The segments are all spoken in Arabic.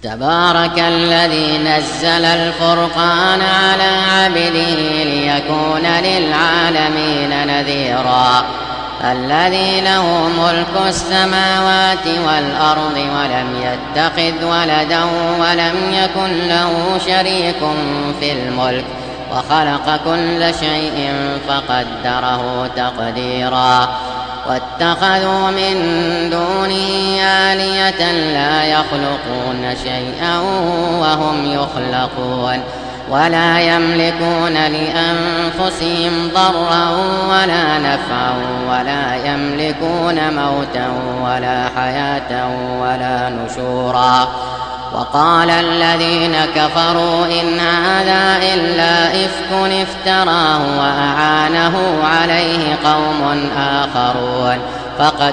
تبارك الذي نزل الفرقان على عبده ليكون للعالمين نذيرا الذي له ملك السماوات والأرض ولم يتخذ ولدا ولم يكن له شريك في الملك وخلق كل شيء فقدره تقديرا واتخذوا من دونه آلهة لا يخلقون شيئا وهم يخلقون ولا يملكون لأنفسهم ضرا ولا نفعا ولا يملكون موتا ولا حياة ولا نشورا وقال الذين كفروا إن هذا إلا إفك افتراه وأعانه عليه قوم آخرون فقد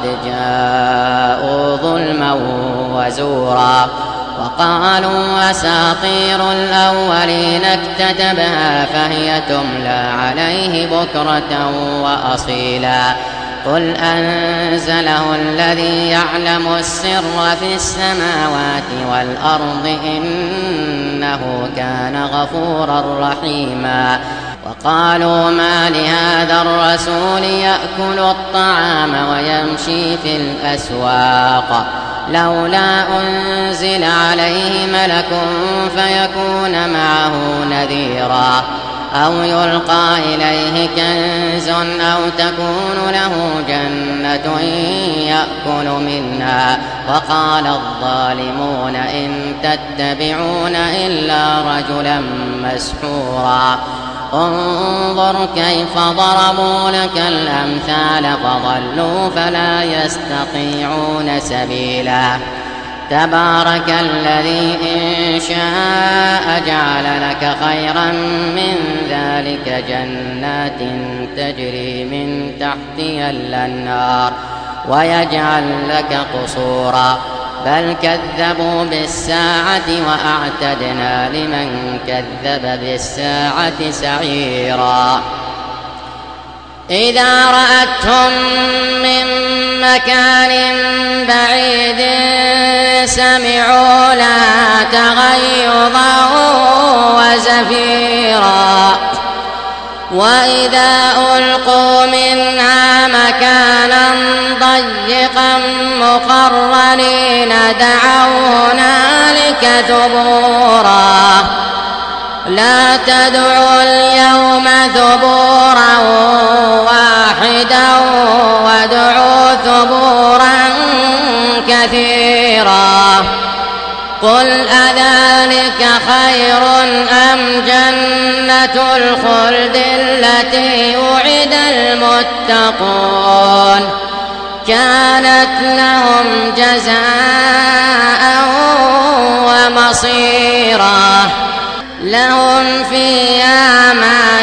جاءوا ظلما وزورا وقالوا أساطير الأولين اكتتبها فهي تملى عليه بكرة وأصيلا قل أنزله الذي يعلم السر في السماوات والأرض إنه كان غفورا رحيما وقالوا ما لهذا الرسول يأكل الطعام ويمشي في الأسواق لولا أنزل عليه ملك فيكون معه نذيرا أو يلقى إليه كنز أو تكون له جنة يأكل منها وقال الظالمون إن تتبعون إلا رجلا مسحورا انظر كيف ضربوا لك الأمثال فضلوا فلا يستطيعون سبيلا تبارك الذي إن شاء جعل لك خيرا من ذلك جنات تجري من تحتها الأنهار ويجعل لك قصورا بل كذبوا بالساعة وأعتدنا لمن كذب بالساعة سعيرا إذا رأتهم من مكان بعيد سمعوا لها تغيظا وزفيرا وإذا ألقوا منها مكانا ضيقا مقرنين دعوا هنالك ثبورا لا تدعوا اليوم ثبورا واحدا وادعوا ثبورا كثيرا قل أذلك خير أم جنة الخلد التي وعد المتقون كانت لهم جزاء ومصيرا لهم فيها ما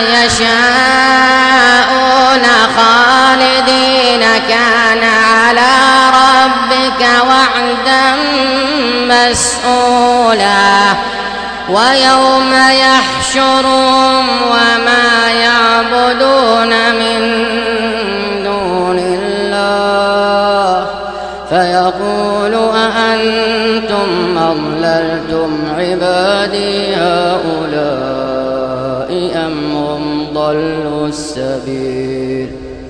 يشاءون خالدين كان على ربك وعدا مسئولا ويوم يحشرهم وما يعبدون من دون الله فيقول أأنتم أضللتم عبادي هؤلاء أم هم ضلوا السبيل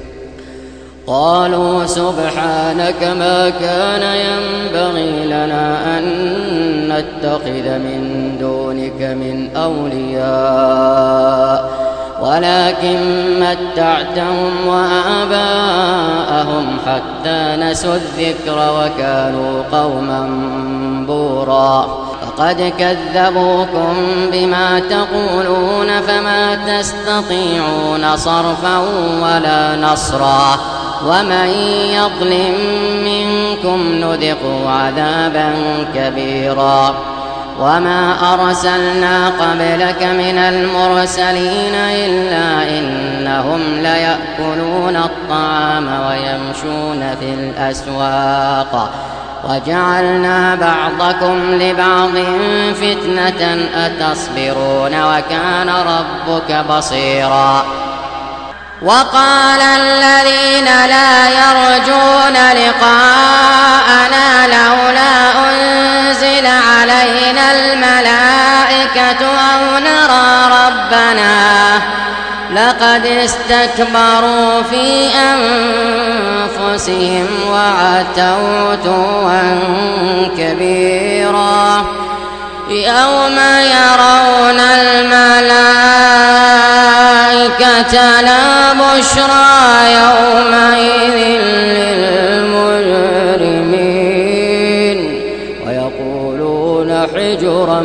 قالوا سبحانك ما كان ينبغي لنا أن نتخذ من دونك من أولياء ولكن متعتهم وآباءهم حتى نسوا الذكر وكانوا قوما بورا فقد كذبوكم بما تقولون فما تستطيعون صرفا ولا نصرا ومن يظلم منكم نذقه عذابا كبيرا وما أرسلنا قبلك من المرسلين إلا إنهم ليأكلون الطعام ويمشون في الأسواق وجعلنا بعضكم لبعض فتنة أتصبرون وكان ربك بصيرا وقال الذين لا يرجون لقاءنا لولا أنزل علينا ربنا لقد استكبروا في أنفسهم وعتوا عتوا كبيرا يوم يرون الملائكة لا بشرى يومئذ للمجرمين ويقولون حجرا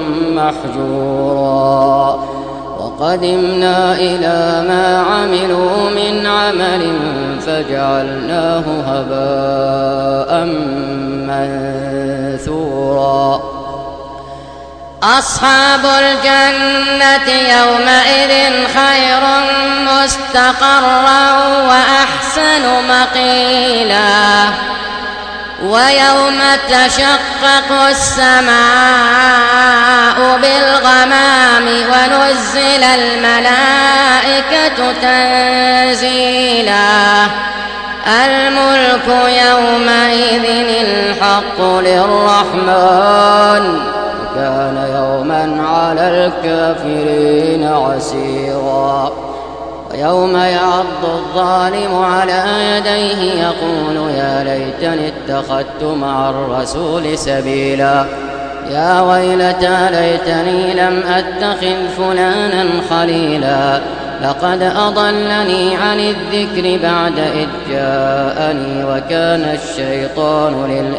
محجورا وقدمنا إلى ما عملوا من عمل فجعلناه هباء منثورا أصحاب الجنة يومئذ خير مستقرا وأحسن مقيلا ويوم تشقق السماء بالغمام ونزل الملائكة تنزيلا الملك يومئذ الحق للرحمن كان يوما على الكافرين عسيرا ويوم يعض الظالم على يديه يقول يا ليتني اتخذت مع الرسول سبيلا يا ويلتى ليتني لم أتخذ فلانا خليلا لقد أضلني عن الذكر بعد إذ جاءني وكان الشيطان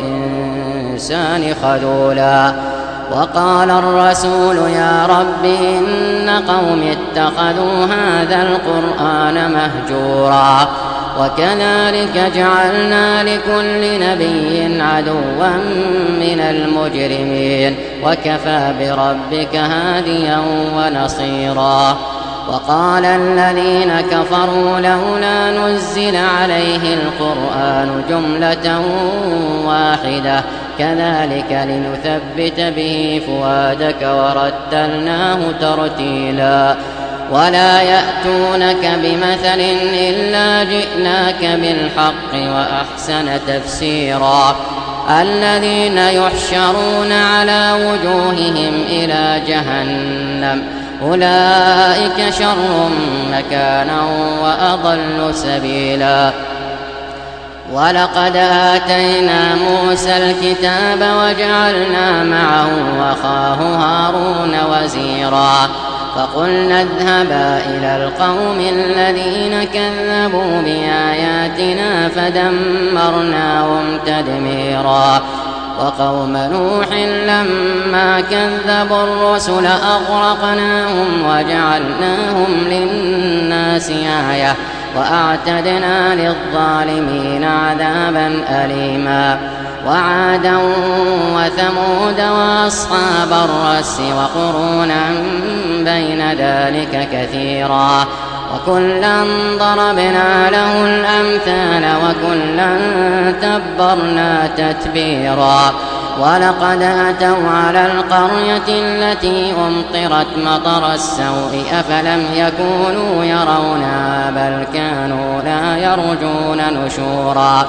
للإنسان خذولا وقال الرسول يا رب إن قوم اتخذوا هذا القرآن مهجورا وكذلك جعلنا لكل نبي عدوا من المجرمين وكفى بربك هاديا ونصيرا وقال الذين كفروا لولا نزل عليه القرآن جملة واحدة كذلك لنثبت به فؤادك ورتلناه ترتيلا ولا يأتونك بمثل إلا جئناك بالحق وأحسن تفسيرا الذين يحشرون على وجوههم إلى جهنم أولئك شر مكانا وأضل سبيلا ولقد آتينا موسى الكتاب وجعلنا معه أخاه هارون وزيرا فقلنا اذهبا إلى القوم الذين كذبوا بآياتنا فدمرناهم تدميرا وقوم نوح لما كذبوا الرسل أغرقناهم وجعلناهم للناس آية وأعتدنا للظالمين عذابا أليما وعادا وثمود وأصحاب الرس وقرونا بين ذلك كثيرا وكلا ضربنا له الأمثال وكلا تبرنا تتبيرا ولقد أتوا على القرية التي أمطرت مطر السوء أفلم يكونوا يرونها بل كانوا لا يرجون نشورا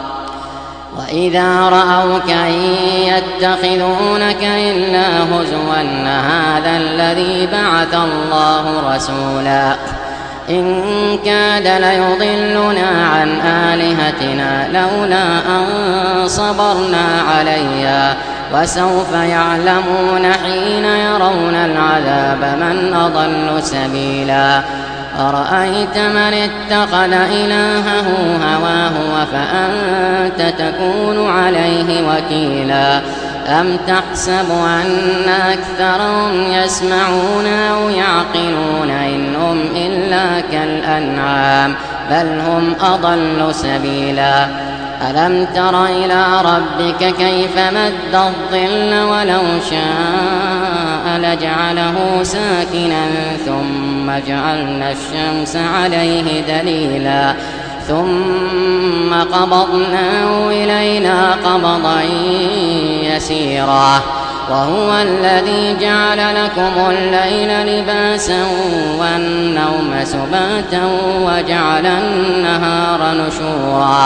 وإذا رأوك إن يتخذونك إلا هزوا هذا الذي بعث الله رسولا إن كاد ليضلنا عن آلهتنا لولا أن صبرنا عليها وسوف يعلمون حين يرون العذاب من أضل سبيلا أرأيت من اتخذ إلهه هواه فأنت تكون عليه وكيلا أم تحسب أن أكثرهم يسمعون أو يعقلون إن هم إلا كالأنعام بل هم أضل سبيلا ألم تر إلى ربك كيف مد الظل ولو شاء لجعله ساكنا ثم جعلنا الشمس عليه دليلا ثم قبضناه إلينا قبضا يسيرا وهو الذي جعل لكم الليل لباسا والنوم سباتا وجعل النهار نشورا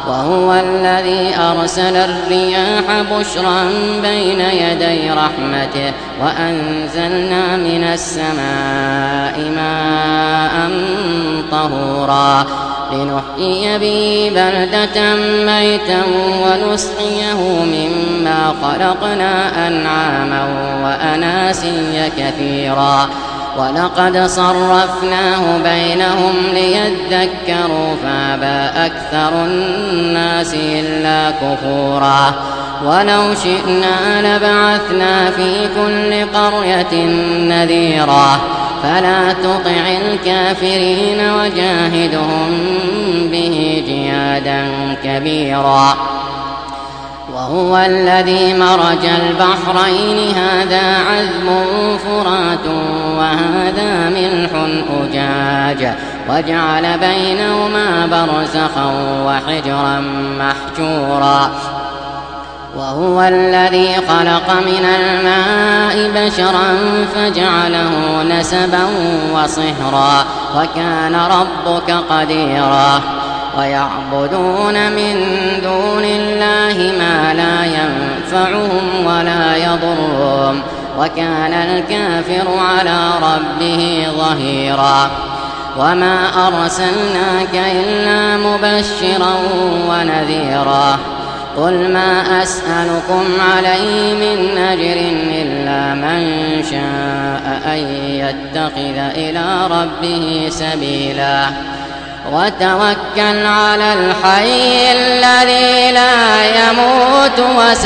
وهو الذي أرسل الرياح بشرا بين يدي رحمته وأنزلنا من السماء ماء طهورا لنحيي به بلدة ميتا ونسقيه مما خلقنا أنعاما وأناسيا كثيرا ولقد صرفناه بينهم ليذكروا فأبى أكثر الناس إلا كفورا ولو شئنا لبعثنا في كل قرية نذيرا فلا تطع الكافرين وجاهدهم به جهادا كبيرا وهو الذي مرج البحرين هذا عذب فرات وهذا ملح أجاج وجعل بينهما برزخا وحجرا محجورا وهو الذي خلق من الماء بشرا فجعله نسبا وصهرا وكان ربك قديرا ويعبدون من دون الله ما لا ينفعهم ولا يضرهم وكان الكافر على ربه ظهيرا وما أرسلناك إلا مبشرا ونذيرا قل ما أسألكم عليه من أجر إلا من شاء أن يتخذ إلى ربه سبيلا وتوكل على الحي الذي لا يموت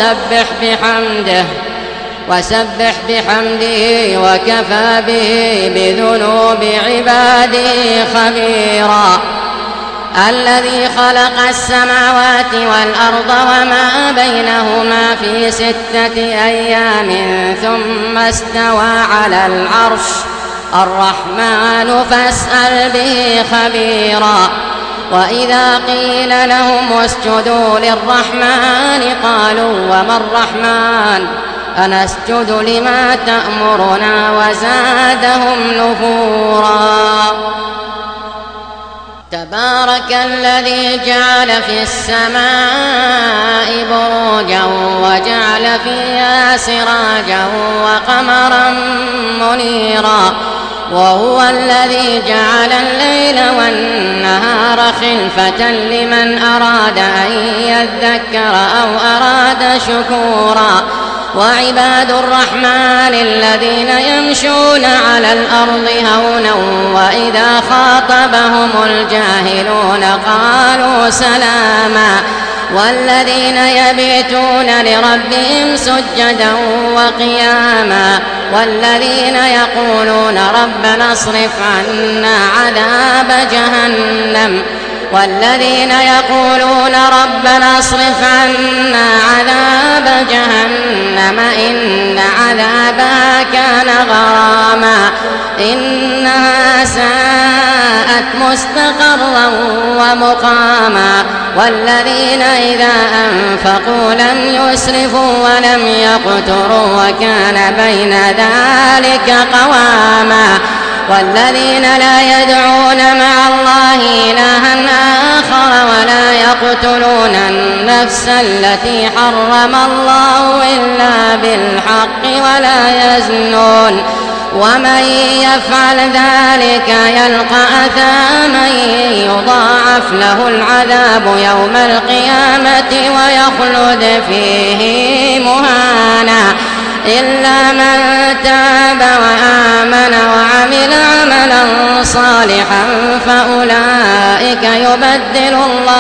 وسبح بحمده وكفى به بذنوب عباده خبيرا الذي خلق السماوات والأرض وما بينهما في 6 أيام ثم استوى على العرش الرحمن فاسأل به خبيرا وإذا قيل لهم اسجدوا للرحمن قالوا وما الرحمن أنسجد لما تأمرنا وزادهم نفورا تبارك الذي جعل في السماء بروجا وجعل فيها سراجا وقمرا منيرا وهو الذي جعل الليل والنهار خلفة لمن أراد أن يذكر أو أراد شكورا وعباد الرحمن الذين يمشون على الأرض هونا وإذا خاطبهم الجاهلون قالوا سلاما والذين يبيتون لربهم سجدا وقياما والذين يقولون ربنا اصرف عنا عذاب جهنم إن عذابها كان غراما إنها ساءت مستقرا ومقاما والذين إذا أنفقوا لم يسرفوا ولم يقتروا وكان بين ذلك قواما والذين لا يدعون مع الله إلها آخر ولا يقتلون النفس التي حرم الله إلا بالحق ولا يزنون ومن يفعل ذلك يلقى أثاما يضاعف له العذاب يوم القيامة ويخلد فيه مهانا إلا من تاب وآمن وعمل عملا صالحا فأولئك يبدل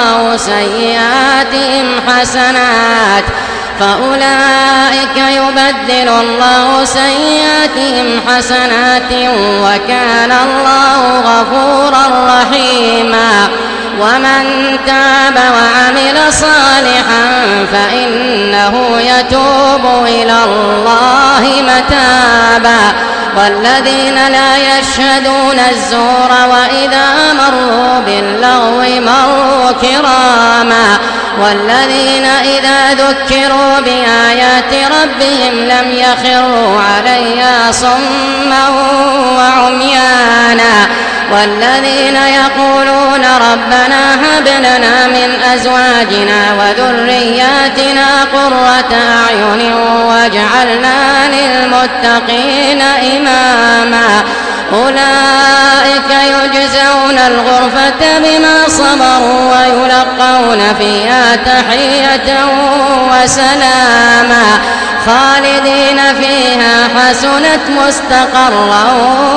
الله سيئاتهم حسنات وكان الله غفورا رحيما ومن تاب وعمل صالحا فإنه يتوب إلى الله متابا والذين لا يشهدون الزور وإذا مروا باللغو مروا كراما والذين إذا ذكروا بآيات ربهم لم يخروا عليها صما وعميانا والذين يقولون ربنا هب لنا من أزواجنا وذرياتنا قرة أعين واجعلنا للمتقين إماما أولئك يجزون الغرفة بما صبروا ويلقون فيها تحية وسلاما خالدين فيها حسنت مستقرا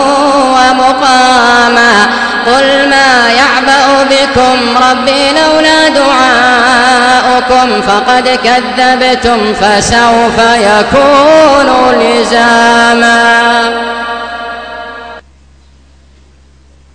ومقاما قل ما يعبأ بكم ربي لولا دعاؤكم فقد كذبتم فسوف يكون لزاما.